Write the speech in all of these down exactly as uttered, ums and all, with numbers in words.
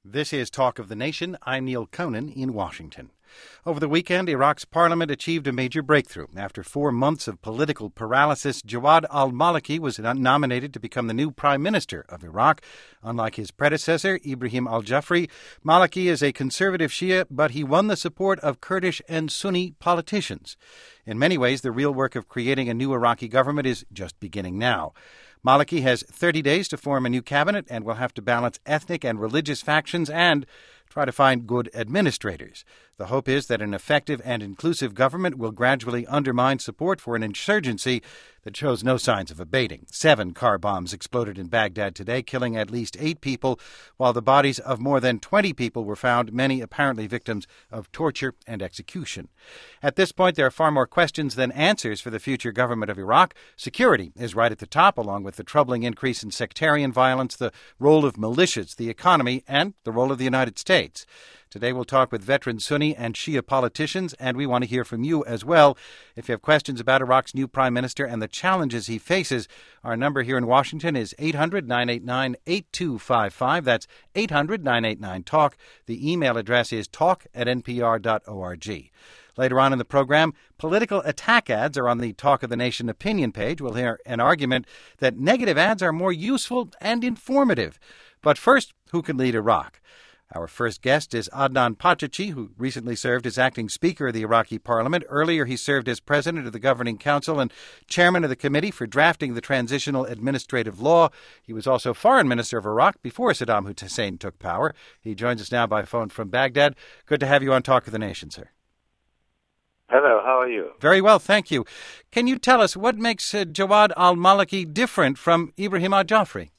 This is Talk of the Nation. I'm Neil Conan in Washington. Over the weekend, Iraq's parliament achieved a major breakthrough. After four months of political paralysis, Jawad al-Maliki was nominated to become the new prime minister of Iraq. Unlike his predecessor, Ibrahim al-Jafri, Maliki is a conservative Shia, but he won the support of Kurdish and Sunni politicians. In many ways, the real work of creating a new Iraqi government is just beginning now. Maliki has thirty days to form a new cabinet and will have to balance ethnic and religious factions and try to find good administrators. The hope is that an effective and inclusive government will gradually undermine support for an insurgency that shows no signs of abating. Seven car bombs exploded in Baghdad today, killing at least eight people, while the bodies of more than twenty people were found, many apparently victims of torture and execution. At this point, there are far more questions than answers for the future government of Iraq. Security is right at the top, along with the troubling increase in sectarian violence, the role of militias, the economy, and the role of the United States. Today we'll talk with veteran Sunni and Shia politicians, and we want to hear from you as well. If you have questions about Iraq's new prime minister and the challenges he faces, our number here in Washington is eight hundred, nine eight nine, eight two five five. That's eight hundred, nine eight nine, talk. The email address is talk at n p r dot org. Later on in the program, political attack ads are on the Talk of the Nation opinion page. We'll hear an argument that negative ads are more useful and informative. But first, who can lead Iraq? Our first guest is Adnan Pachachi, who recently served as acting Speaker of the Iraqi Parliament. Earlier, he served as President of the Governing Council and Chairman of the Committee for drafting the Transitional Administrative Law. He was also Foreign Minister of Iraq before Saddam Hussein took power. He joins us now by phone from Baghdad. Good to have you on Talk of the Nation, sir. Hello, how are you? Very well, thank you. Can you tell us what makes uh, Jawad al-Maliki different from Ibrahim al-Jafri?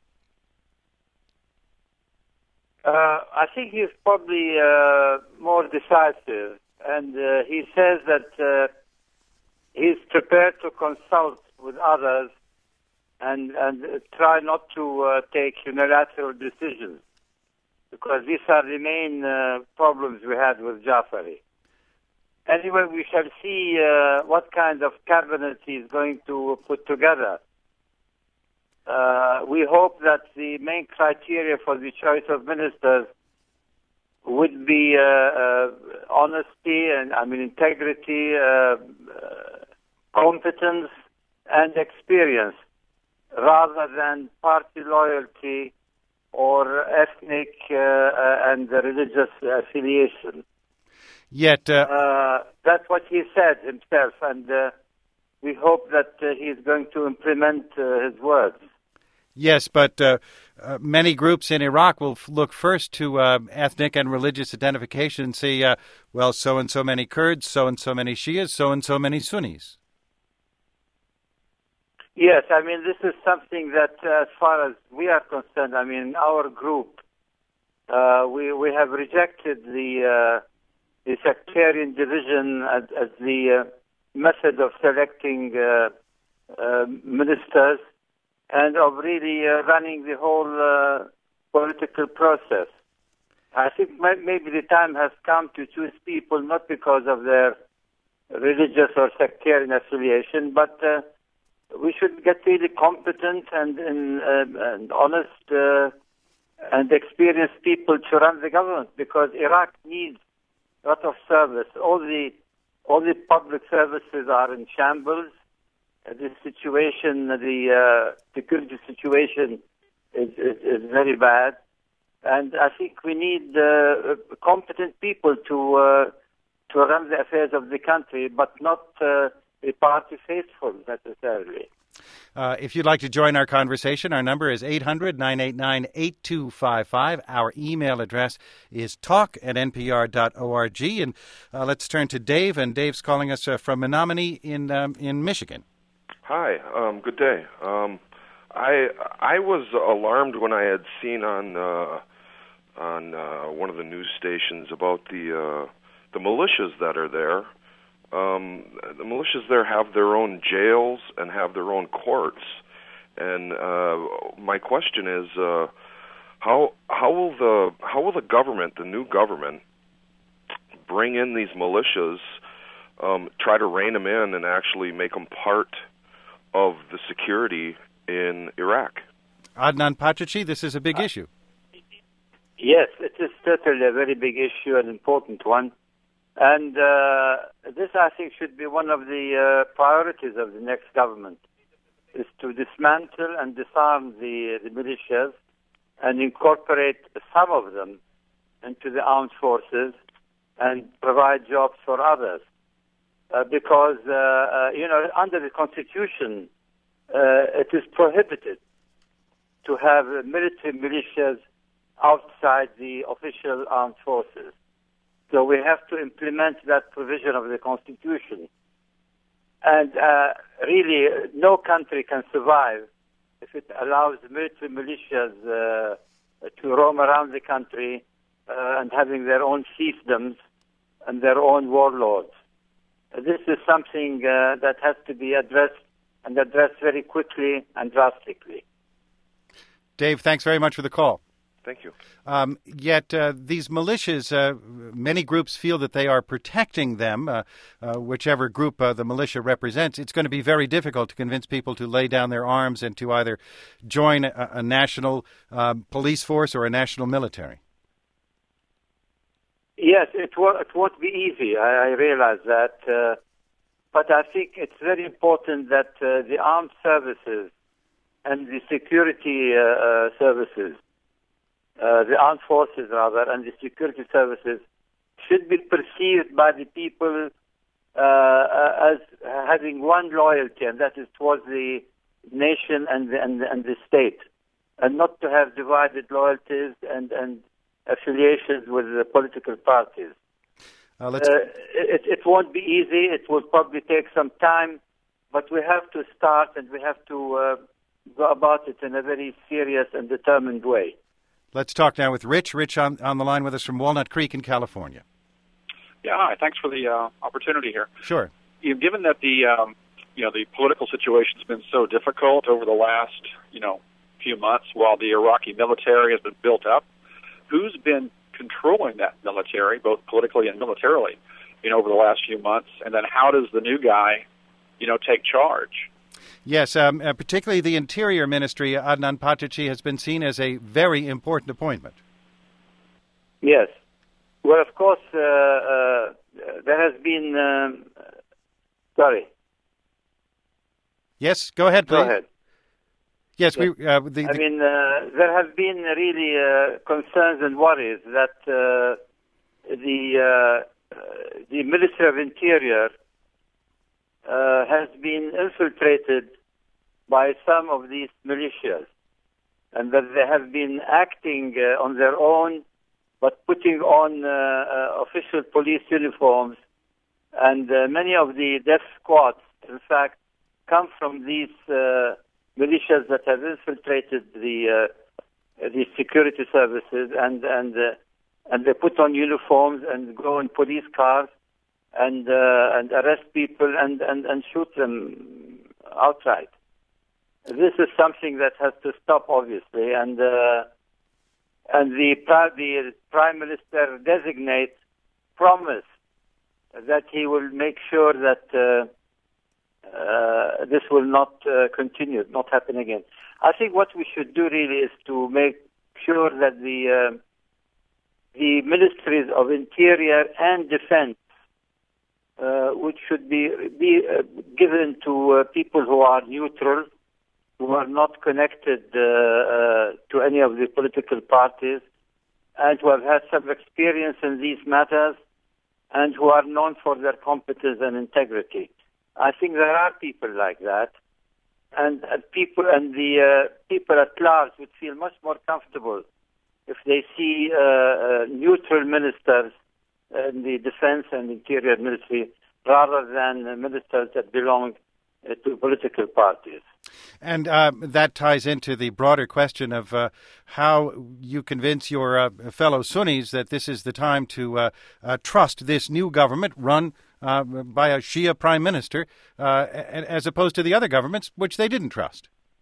Uh, I think he's probably uh, more decisive, and uh, he says that uh, he's prepared to consult with others and, and try not to uh, take unilateral decisions, because these are the main uh, problems we had with Jafari. Anyway, we shall see uh, what kind of cabinet he's going to put together. Uh, we hope that the main criteria for the choice of ministers would be uh, uh, honesty and, I mean, integrity, uh, uh, competence, and experience, rather than party loyalty or ethnic uh, uh, and religious affiliation. Yet, uh... uh, that's what he said himself, and uh, we hope that uh, he's going to implement uh, his words. Yes, but uh, uh, many groups in Iraq will f- look first to uh, ethnic and religious identification and say, uh, well, so-and-so many Kurds, so-and-so many Shias, so-and-so many Sunnis. Yes, I mean, this is something that, uh, as far as we are concerned, I mean, our group, uh, we we have rejected the, uh, the sectarian division as, as the uh, method of selecting uh, uh, ministers, and of really uh, running the whole uh, political process. I think maybe the time has come to choose people not because of their religious or sectarian affiliation, but uh, we should get really competent and, and, uh, and honest uh, and experienced people to run the government, because Iraq needs a lot of service. All the, all the public services are in shambles. The situation, the uh, security situation is, is, is very bad. And I think we need uh, competent people to uh, to run the affairs of the country, but not uh, a party faithful necessarily. Uh, if you'd like to join our conversation, our number is eight hundred, nine eight nine, eight two five five. Our email address is talk at n p r dot org. And uh, let's turn to Dave, and Dave's calling us uh, from Menominee in um, in Michigan. Hi, um, good day. Um, I I was alarmed when I had seen on uh, on uh, one of the news stations about the uh, the militias that are there. Um, the militias there have their own jails and have their own courts, and uh, my question is, uh, how how will the how will the government, the new government, bring in these militias, um, try to rein them in, and actually make them part of the security in Iraq? Adnan Pachachi, this is a big uh, issue. Yes, it is certainly a very big issue, an important one. And uh, this, I think, should be one of the uh, priorities of the next government, is to dismantle and disarm the, the militias and incorporate some of them into the armed forces and provide jobs for others. Uh, because, uh, uh, you know, under the Constitution, uh, it is prohibited to have uh, military militias outside the official armed forces. So we have to implement that provision of the Constitution. And uh, really, no country can survive if it allows military militias uh, to roam around the country uh, and having their own fiefdoms and their own warlords. This is something uh, that has to be addressed, and addressed very quickly and drastically. Dave, thanks very much for the call. Thank you. Um, yet uh, these militias, uh, many groups feel that they are protecting them, uh, uh, whichever group uh, the militia represents. It's going to be very difficult to convince people to lay down their arms and to either join a, a national uh, police force or a national military. Yes, it, w- it won't be easy. I, I realize that. Uh, but I think it's very important that uh, the armed services and the security uh, uh, services, uh, the armed forces rather, and the security services should be perceived by the people uh, uh, as having one loyalty, and that is towards the nation and the, and, the, and the state, and not to have divided loyalties and, and affiliations with the political parties. Uh, let's... Uh, it, it won't be easy. It will probably take some time, but we have to start and we have to uh, go about it in a very serious and determined way. Let's talk now with Rich. Rich on, on the line with us from Walnut Creek in California. Yeah, hi. Thanks for the uh, opportunity here. Sure. You know, given that the um, you know the political situation has been so difficult over the last you know few months, while the Iraqi military has been built up, who's been controlling that military, both politically and militarily, you know, over the last few months? And then how does the new guy, you know, take charge? Yes, um, uh, particularly the Interior Ministry, Adnan Patachi, has been seen as a very important appointment. Yes. Well, of course, uh, uh, there has been... Um, sorry. Yes, go ahead, please. Go ahead. Yes, yes. we. Uh, the, the... I mean, uh, there have been really uh, concerns and worries that uh, the uh, uh, the Ministry of Interior uh, has been infiltrated by some of these militias, and that they have been acting uh, on their own, but putting on uh, uh, official police uniforms, and uh, many of the death squads, in fact, come from these. Uh, militias that have infiltrated the uh, the security services, and and uh, and they put on uniforms and go in police cars and uh, and arrest people and, and, and shoot them outright. This is something that has to stop, obviously, and uh, and the the Prime Minister designate promised that he will make sure that. Uh, Uh, this will not uh, continue, not happen again. I think what we should do really is to make sure that the uh, the ministries of Interior and Defense, uh, which should be be uh, given to uh, people who are neutral, who are not connected uh, uh, to any of the political parties, and who have had some experience in these matters, and who are known for their competence and integrity. I think there are people like that, and uh, people and the uh, people at large would feel much more comfortable if they see uh, uh, neutral ministers in the defense and interior ministry rather than uh, ministers that belong uh, to political parties. And uh, that ties into the broader question of uh, how you convince your uh, fellow Sunnis that this is the time to uh, uh, trust this new government run Uh, by a Shia prime minister, uh, as opposed to the other governments, which they didn't trust?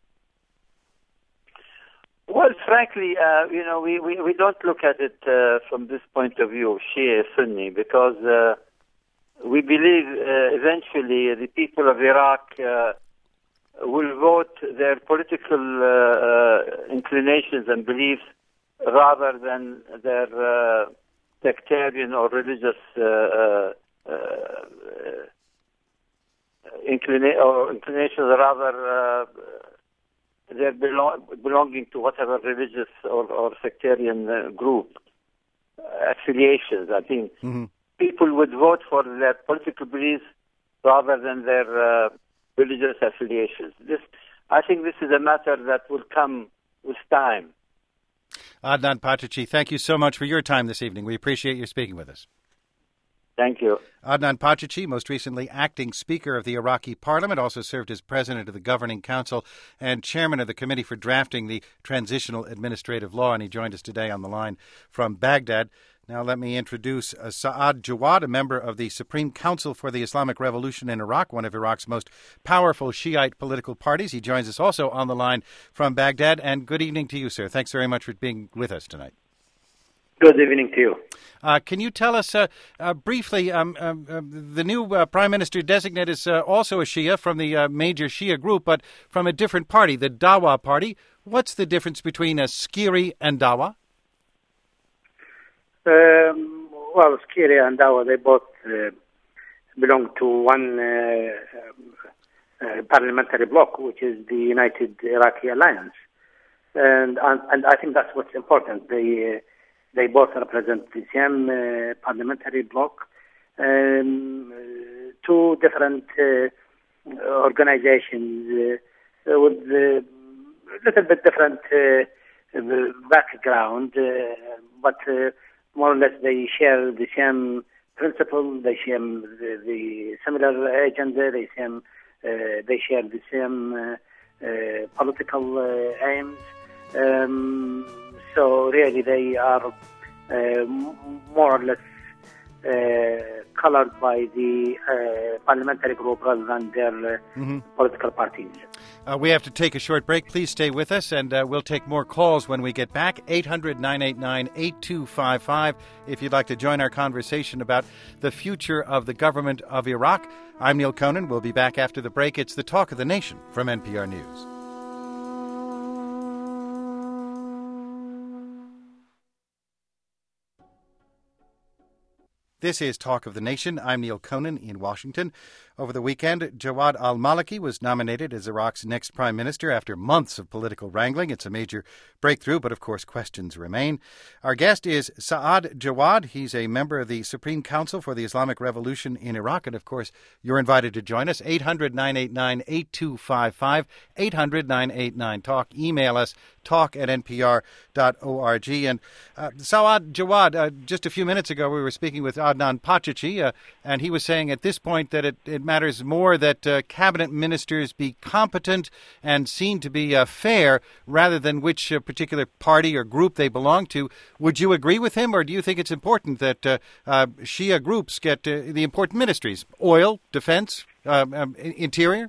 Well, frankly, uh, you know, we, we, we don't look at it uh, from this point of view, Shia, Sunni, because uh, we believe uh, eventually the people of Iraq uh, will vote their political uh, uh, inclinations and beliefs rather than their uh, sectarian or religious uh, uh, uh, inclina- or inclinations, rather uh, they're belong- belonging to whatever religious or, or sectarian uh, group uh, affiliations. I think mm-hmm. people would vote for their political beliefs rather than their uh, religious affiliations. This, I think this is a matter that will come with time. Adnan Pachachi, thank you so much for your time this evening. We appreciate you speaking with us. Thank you. Adnan Pachachi, most recently acting Speaker of the Iraqi Parliament, also served as President of the Governing Council and Chairman of the Committee for Drafting the Transitional Administrative Law, and he joined us today on the line from Baghdad. Now let me introduce uh, Saad Jawad, a member of the Supreme Council for the Islamic Revolution in Iraq, one of Iraq's most powerful Shiite political parties. He joins us also on the line from Baghdad. And good evening to you, sir. Thanks very much for being with us tonight. Good evening to you. Uh, can you tell us uh, uh, briefly, um, uh, uh, the new uh, Prime Minister-designate is uh, also a Shia from the uh, major Shia group, but from a different party, the Dawa Party. What's the difference between a Skiri and Dawa? Um, well, Skiri and Dawa, they both uh, belong to one uh, uh, parliamentary bloc, which is the United Iraqi Alliance. And, and, and I think that's what's important. They... Uh, They both represent the same uh, parliamentary bloc, um, uh, two different uh, organizations uh, with a uh, little bit different uh, background, uh, but uh, more or less they share the same principle, they share the, the similar agenda, they, same, uh, they share the same uh, uh, political uh, aims. Um, So really they are uh, more or less uh, colored by the uh, parliamentary group rather than their uh, mm-hmm. political parties. Uh, we have to take a short break. Please stay with us, and uh, we'll take more calls when we get back. eight hundred, nine eight nine, eight two five five if you'd like to join our conversation about the future of the government of Iraq. I'm Neil Conan. We'll be back after the break. It's the Talk of the Nation from N P R News. This is Talk of the Nation. I'm Neil Conan in Washington. Over the weekend, Jawad al-Maliki was nominated as Iraq's next prime minister after months of political wrangling. It's a major breakthrough, but of course questions remain. Our guest is Saad Jawad. He's a member of the Supreme Council for the Islamic Revolution in Iraq. And of course, you're invited to join us. eight hundred, nine eight nine, eight two five five, eight hundred, nine eight nine, talk. Email us, talk at n p r dot org. And uh, Saad Jawad, uh, just a few minutes ago, we were speaking with Adnan Pachachi, uh, and he was saying at this point that it, it matters more that uh, cabinet ministers be competent and seen to be uh, fair rather than which uh, particular party or group they belong to. Would you agree with him, or do you think it's important that uh, uh, Shia groups get uh, the important ministries? Oil, defense, uh, um, interior?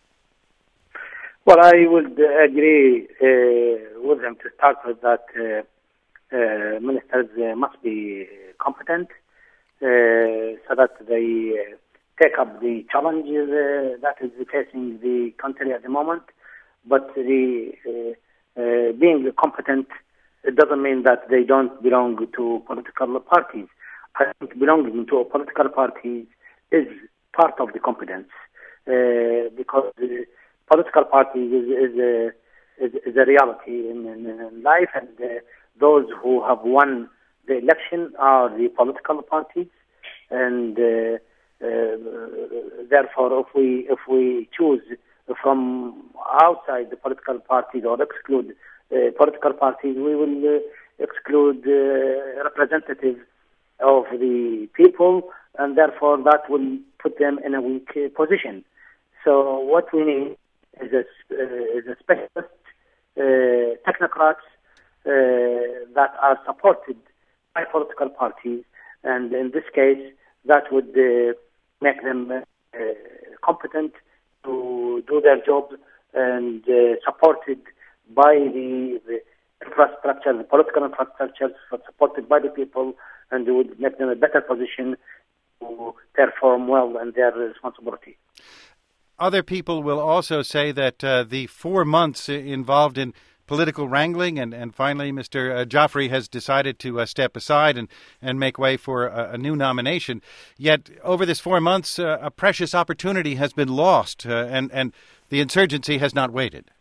Well, I would uh, agree uh, with him to start with that uh, uh, ministers uh, must be competent uh, so that they uh, take up the challenges uh, that is facing the country at the moment. But the uh, uh, being competent it doesn't mean that they don't belong to political parties. I think belonging to a political party is part of the competence uh, because the political parties is, is, a, is, is a reality in, in, in life, and uh, those who have won the election are the political parties, and uh, uh, therefore, if we if we choose from outside the political parties or exclude uh, political parties, we will uh, exclude uh, representatives of the people, and therefore that will put them in a weak uh, position. So what we need is a, uh, is a specialist uh, technocrats uh, that are supported by political parties, and in this case, that would uh, make them uh, competent to do their job and uh, supported by the, the infrastructure, the political infrastructure, supported by the people, and it would make them a better position to perform well in their responsibility. Other people will also say that uh, the four months involved in political wrangling, and, and finally Mister Uh, Jaafrey has decided to uh, step aside and, and make way for a, a new nomination. Yet over this four months, uh, a precious opportunity has been lost, uh, and, and the insurgency has not waited.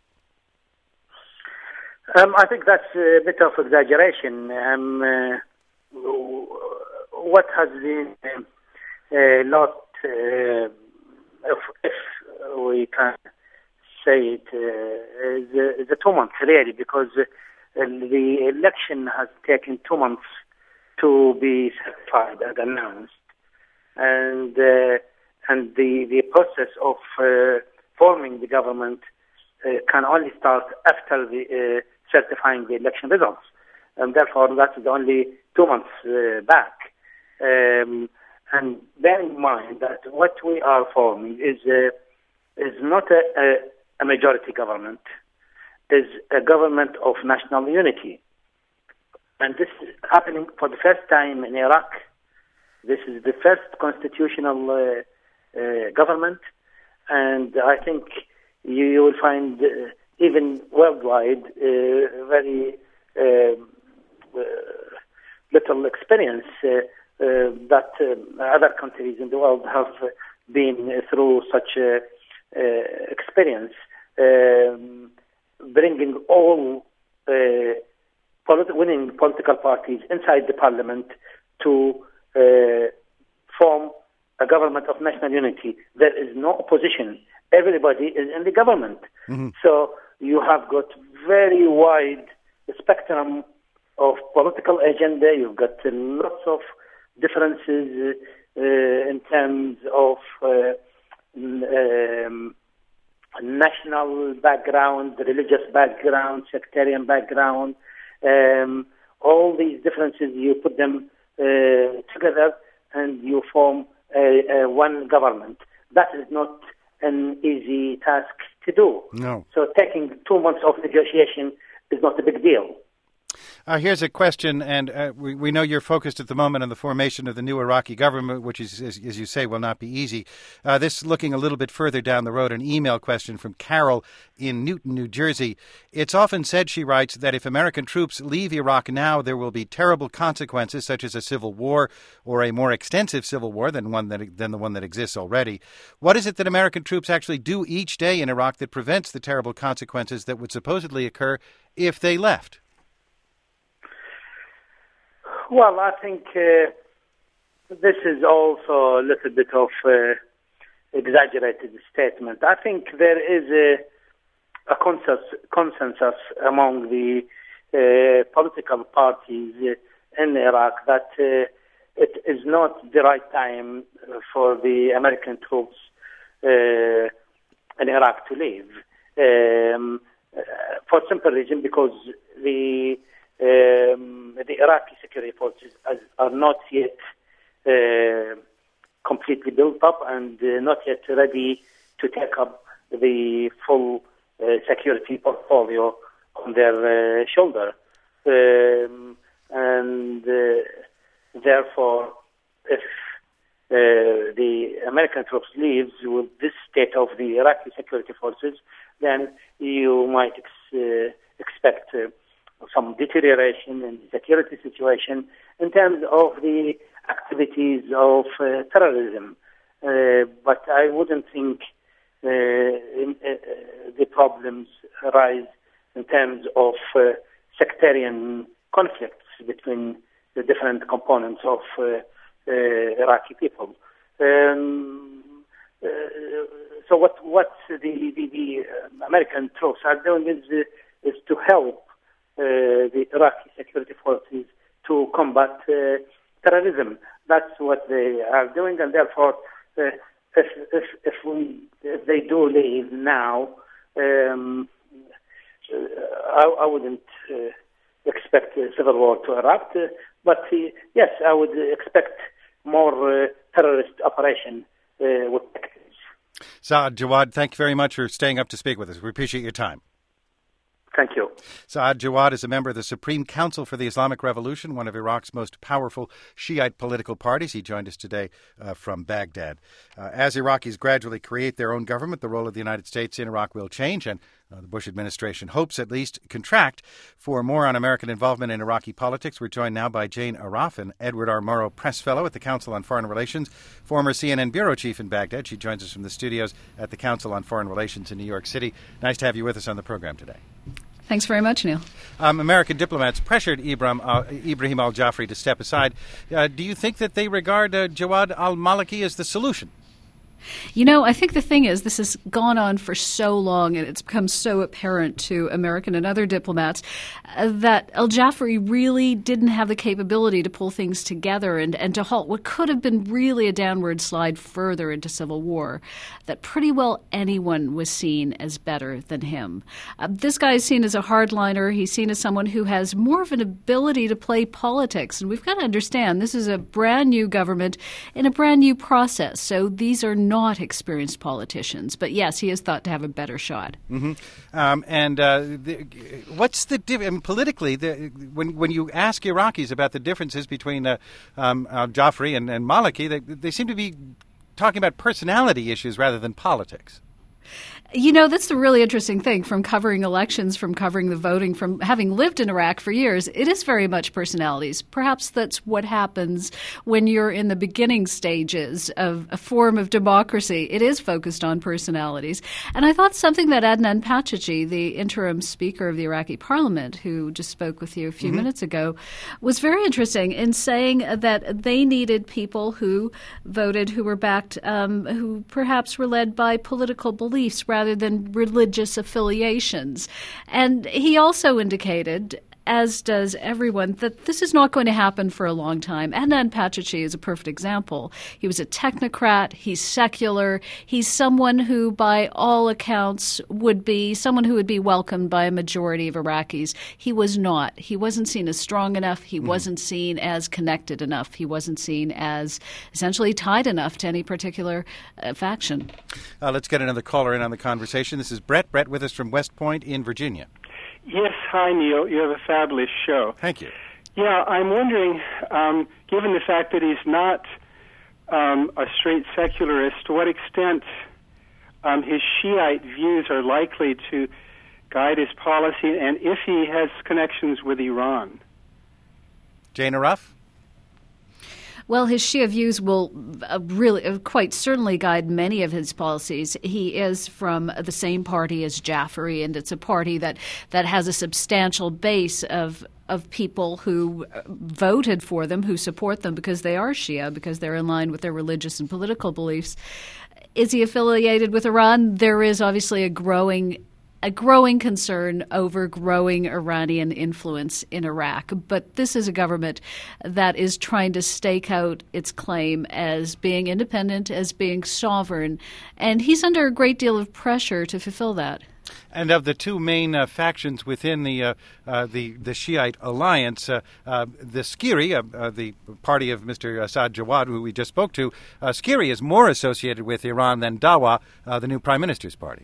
Um, I think that's a bit of exaggeration. Um, uh, what has been uh, uh, lost, uh, if, if we can say it, uh, is, uh, is a two months really, because uh, the election has taken two months to be certified and announced, and uh, and the the process of uh, forming the government uh, can only start after the uh, certifying the election results, and therefore that's the only two months uh, back. Um, and bear in mind that what we are forming is uh, is not a, a, a majority government, is a government of national unity. And this is happening for the first time in Iraq. This is the first constitutional uh, uh, government, and I think you, you will find uh, even worldwide uh, very uh, uh, little experience uh, uh, that uh, other countries in the world have been through such uh, uh, experience, um, bringing all uh, polit- winning political parties inside the parliament to uh, form a government of national unity. There is no opposition. Everybody is in the government. Mm-hmm. So you have got very wide spectrum of political agenda. You've got uh, lots of differences uh, in terms of uh, um, national background, religious background, sectarian background. Um, all these differences, you put them uh, together and you form a, a one government. That is not an easy task to do. No. So taking two months of negotiation is not a big deal. Uh, here's a question, and uh, we, we know you're focused at the moment on the formation of the new Iraqi government, which is, as, as you say, will not be easy. Uh, this looking a little bit further down the road, an email question from Carol in Newton, New Jersey. It's often said, she writes, that if American troops leave Iraq now, there will be terrible consequences, such as a civil war or a more extensive civil war than one that than the one that exists already. What is it that American troops actually do each day in Iraq that prevents the terrible consequences that would supposedly occur if they left? Well, I think uh, this is also a little bit of uh, exaggerated statement. I think there is a, a consensus, consensus among the uh, political parties in Iraq that uh, it is not the right time for the American troops uh, in Iraq to leave. Um, uh, for simple reason, because the Um, the Iraqi security forces are not yet uh, completely built up and uh, not yet ready to take up the full uh, security portfolio on their uh, shoulder. Um, and uh, therefore, if uh, the American troops leaves with this state of the Iraqi security forces, then you might ex- uh, expect uh, some deterioration in the security situation in terms of the activities of uh, terrorism. Uh, but I wouldn't think uh, in, uh, the problems arise in terms of uh, sectarian conflicts between the different components of uh, uh, Iraqi people. Um, uh, so what what the, the, the American troops are doing is, uh, is to help Uh, the Iraqi security forces to combat uh, terrorism. That's what they are doing, and therefore, uh, if if if, we, if they do leave now, um, I, I wouldn't uh, expect a civil war to erupt. Uh, but uh, yes, I would expect more uh, terrorist operation uh, with tactics. Saad Jawad, thank you very much for staying up to speak with us. We appreciate your time. Thank you. Saad Jawad is a member of the Supreme Council for the Islamic Revolution, one of Iraq's most powerful Shiite political parties. He joined us today uh, from Baghdad. Uh, as Iraqis gradually create their own government, the role of the United States in Iraq will change, and Uh, the Bush administration hopes at least contract. For more on American involvement in Iraqi politics, we're joined now by Jane Arraf, an Edward R. Murrow Press Fellow at the Council on Foreign Relations, former C N N bureau chief in Baghdad. She joins us from the studios at the Council on Foreign Relations in New York City. Nice to have you with us on the program today. Thanks very much, Neil. Um, American diplomats pressured Ibrahim, uh, Ibrahim al-Jafri to step aside. Uh, do you think that they regard uh, Jawad al-Maliki as the solution? You know, I think the thing is, this has gone on for so long, and it's become so apparent to American and other diplomats uh, that al-Jafri really didn't have the capability to pull things together and, and to halt what could have been really a downward slide further into civil war, that pretty well anyone was seen as better than him. Uh, this guy is seen as a hardliner. He's seen as someone who has more of an ability to play politics, and we've got to understand this is a brand new government in a brand new process, so these are not experienced politicians. But yes, he is thought to have a better shot. Mm-hmm. Um, and uh, the, what's the diff- I mean, politically, the, when when you ask Iraqis about the differences between uh, um, uh, Jafri and, and Maliki, they, they seem to be talking about personality issues rather than politics. You know, that's the really interesting thing from covering elections, from covering the voting, from having lived in Iraq for years. It is very much personalities. Perhaps that's what happens when you're in the beginning stages of a form of democracy. It is focused on personalities. And I thought something that Adnan Pachachi, the interim speaker of the Iraqi parliament, who just spoke with you a few mm-hmm. minutes ago, was very interesting in saying that they needed people who voted, who were backed, um, who perhaps were led by political beliefs rather rather than religious affiliations. And he also indicated, as does everyone, that this is not going to happen for a long time. Adnan Pachachi is a perfect example. He was a technocrat. He's secular. He's someone who, by all accounts, would be someone who would be welcomed by a majority of Iraqis. He was not. He wasn't seen as strong enough. He mm-hmm. wasn't seen as connected enough. He wasn't seen as essentially tied enough to any particular uh, faction. Uh, let's get another caller in on the conversation. This is Brett. Brett with us from West Point in Virginia. Yes, hi, Neil. You have a fabulous show. Thank you. Yeah, I'm wondering, um, given the fact that he's not um, a straight secularist, to what extent um, his Shiite views are likely to guide his policy, and if he has connections with Iran. Jane Arraf? Well, his Shia views will uh, really, uh, quite certainly guide many of his policies. He is from the same party as Jafri, and it's a party that, that has a substantial base of of people who voted for them, who support them because they are Shia, because they're in line with their religious and political beliefs. Is he affiliated with Iran? There is obviously a growing a growing concern over growing Iranian influence in Iraq. But this is a government that is trying to stake out its claim as being independent, as being sovereign, and he's under a great deal of pressure to fulfill that. And of the two main uh, factions within the uh, uh, the the Shiite alliance, uh, uh, the Skiri, uh, uh, the party of Mister Assad Jawad, who we just spoke to, uh, Skiri is more associated with Iran than Dawa, uh, the new prime minister's party.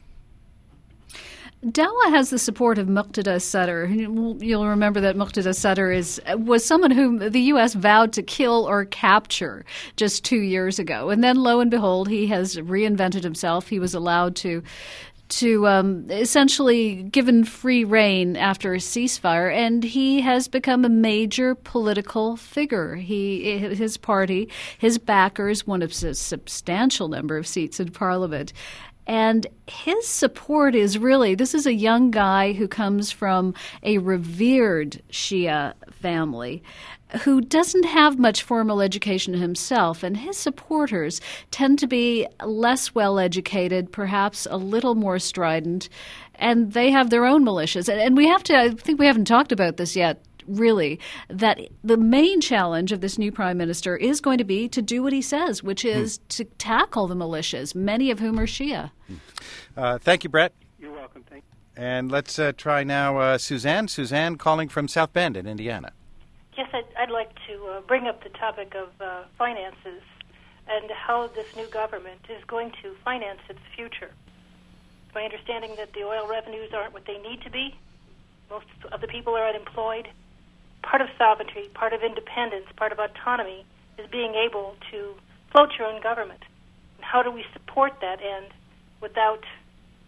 Dawa has the support of Muqtada Sadr. You'll remember that Muqtada Sadr is was someone whom the U S vowed to kill or capture just two years ago. And then, lo and behold, he has reinvented himself. He was allowed to to um, essentially given free rein after a ceasefire, and he has become a major political figure. He, his party, his backers won a substantial number of seats in Parliament. And his support is really, this is a young guy who comes from a revered Shia family who doesn't have much formal education himself, and his supporters tend to be less well-educated, perhaps a little more strident, and they have their own militias. And we have to, I think we haven't talked about this yet, really, that the main challenge of this new prime minister is going to be to do what he says, which is hmm. to tackle the militias, many of whom are Shia. Uh, thank you, Brett. You're welcome. Thank you. And let's uh, try now uh, Suzanne. Suzanne calling from South Bend in Indiana. Yes, I'd, I'd like to uh, bring up the topic of uh, finances and how this new government is going to finance its future. It's my understanding that the oil revenues aren't what they need to be. Most of the people are unemployed. Part of sovereignty, part of independence, part of autonomy is being able to float your own government. And how do we support that end without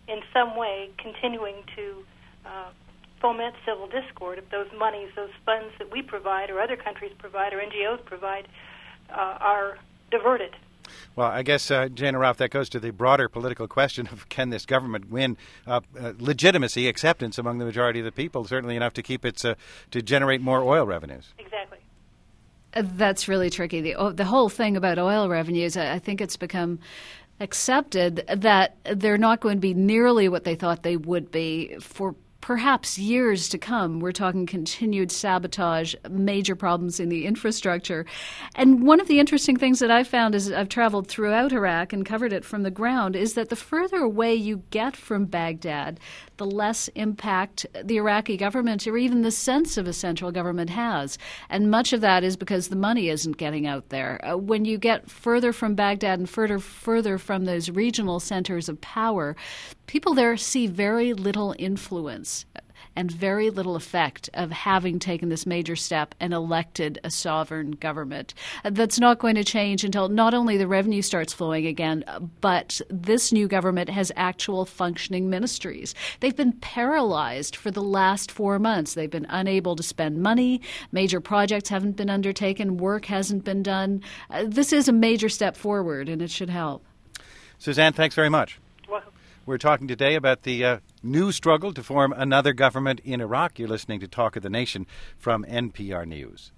in some way continuing to uh, foment civil discord if those monies, those funds that we provide or other countries provide or N G Os provide uh, are diverted. Well, I guess, uh, Jane Arraf, that goes to the broader political question of can this government win uh, uh, legitimacy, acceptance among the majority of the people, certainly enough to keep its, uh, to generate more oil revenues. Exactly. Uh, that's really tricky. The, oh, the whole thing about oil revenues, I, I think it's become accepted that they're not going to be nearly what they thought they would be for perhaps years to come. We're talking continued sabotage, major problems in the infrastructure. And one of the interesting things that I've found as I've traveled throughout Iraq and covered it from the ground is that the further away you get from Baghdad, the less impact the Iraqi government or even the sense of a central government has. And much of that is because the money isn't getting out there. Uh, when you get further from Baghdad and further, further from those regional centers of power, people there see very little influence and very little effect of having taken this major step and elected a sovereign government. That's not going to change until not only the revenue starts flowing again, but this new government has actual functioning ministries. They've been paralyzed for the last four months. They've been unable to spend money. Major projects haven't been undertaken. Work hasn't been done. Uh, this is a major step forward, and it should help. Suzanne, thanks very much. Welcome. We're talking today about the uh, new struggle to form another government in Iraq. You're listening to Talk of the Nation from N P R News.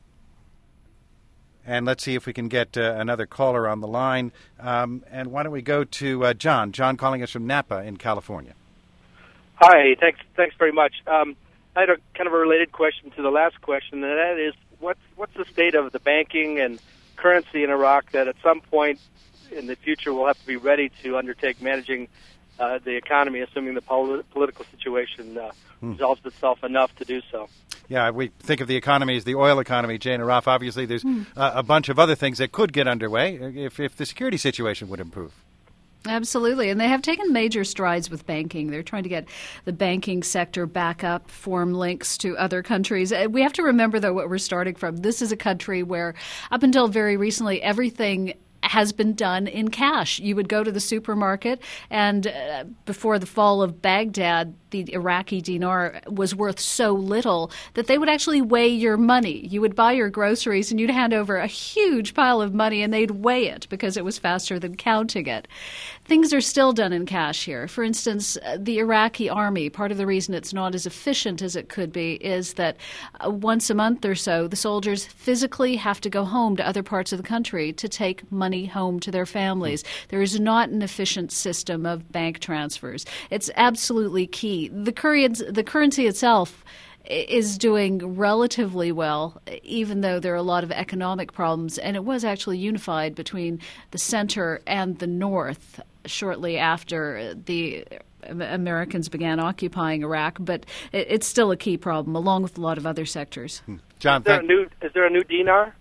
And let's see if we can get uh, another caller on the line. Um, and why don't we go to uh, John? John calling us from Napa in California. Hi, thanks Thanks very much. Um, I had a kind of a related question to the last question, and that is, what's, what's the state of the banking and currency in Iraq that at some point in the future we'll have to be ready to undertake managing Uh, the economy, assuming the pol- political situation uh, hmm. resolves itself enough to do so. Yeah, we think of the economy as the oil economy, Jane Arraf. Obviously, there's hmm. uh, a bunch of other things that could get underway if, if the security situation would improve. Absolutely. And they have taken major strides with banking. They're trying to get the banking sector back up, form links to other countries. We have to remember, though, what we're starting from. This is a country where, up until very recently, everything has been done in cash. You would go to the supermarket, and uh, before the fall of Baghdad, the Iraqi dinar was worth so little that they would actually weigh your money. You would buy your groceries, and you'd hand over a huge pile of money, and they'd weigh it because it was faster than counting it. Things are still done in cash here. For instance, the Iraqi army, part of the reason it's not as efficient as it could be is that uh, once a month or so, the soldiers physically have to go home to other parts of the country to take money home to their families. There is not an efficient system of bank transfers. It's absolutely key. The currency, the currency itself is doing relatively well, even though there are a lot of economic problems, and it was actually unified between the center and the north shortly after the Americans began occupying Iraq, but it's still a key problem, along with a lot of other sectors. John, is there, a new, is there a new dinar?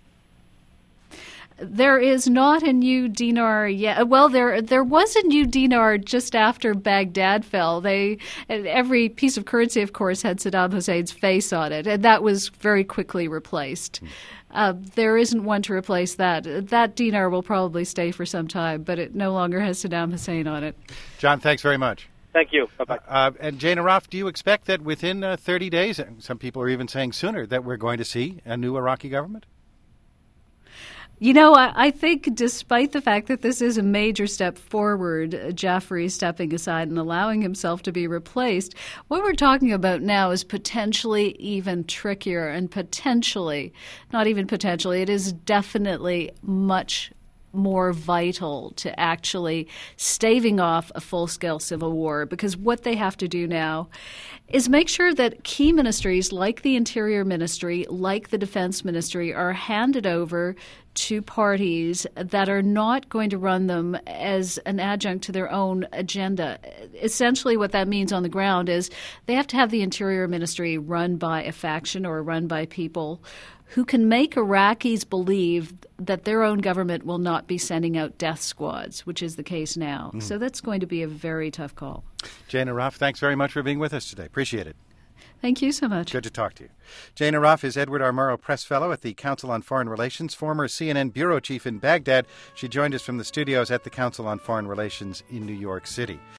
There is not a new dinar yet. Well, there there was a new dinar just after Baghdad fell. They every piece of currency, of course, had Saddam Hussein's face on it, and that was very quickly replaced. Uh, there isn't one to replace that. That dinar will probably stay for some time, but it no longer has Saddam Hussein on it. John, thanks very much. Thank you. Bye-bye. Uh, and Jane Arraf, do you expect that within uh, thirty days, some people are even saying sooner, that we're going to see a new Iraqi government? You know, I, I think despite the fact that this is a major step forward, Jaffrey stepping aside and allowing himself to be replaced, what we're talking about now is potentially even trickier and potentially, not even potentially, it is definitely much more vital to actually staving off a full-scale civil war, because what they have to do now is make sure that key ministries like the Interior Ministry, like the Defense Ministry, are handed over to parties that are not going to run them as an adjunct to their own agenda. Essentially what that means on the ground is they have to have the Interior Ministry run by a faction or run by people who can make Iraqis believe that their own government will not be sending out death squads, which is the case now. Mm. So that's going to be a very tough call. Jane Arraf, thanks very much for being with us today. Appreciate it. Thank you so much. Good to talk to you. Jane Arraf is Edward R. Murrow Press Fellow at the Council on Foreign Relations, former C N N bureau chief in Baghdad. She joined us from the studios at the Council on Foreign Relations in New York City.